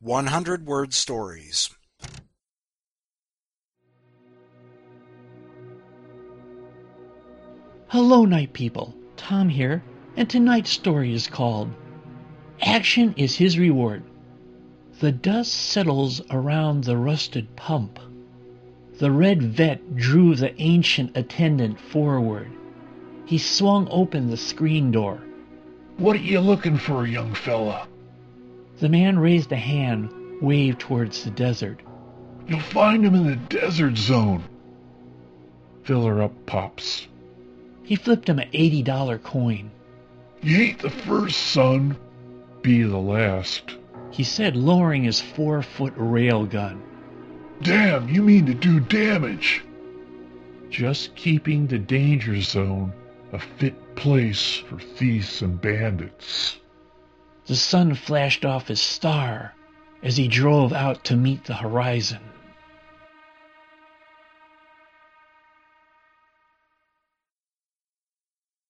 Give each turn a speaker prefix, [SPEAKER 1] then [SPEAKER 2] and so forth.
[SPEAKER 1] 100-word stories.
[SPEAKER 2] Hello, night people. Tom here, and tonight's story is called Action is His Reward. The dust settles around the rusted pump. The red vet drew the ancient attendant forward. He swung open the screen door.
[SPEAKER 3] "What are you looking for, young fella?"
[SPEAKER 2] The man raised a hand, waved towards the desert.
[SPEAKER 3] "You'll find him in the desert zone." "Fill her up, Pops."
[SPEAKER 2] He flipped him an $80 coin.
[SPEAKER 3] "You ain't the first, son. Be the last,"
[SPEAKER 2] he said, lowering his 4-foot rail gun.
[SPEAKER 3] "Damn, you mean to do damage." "Just keeping the danger zone a fit place for thieves and bandits."
[SPEAKER 2] The sun flashed off his star as he drove out to meet the horizon.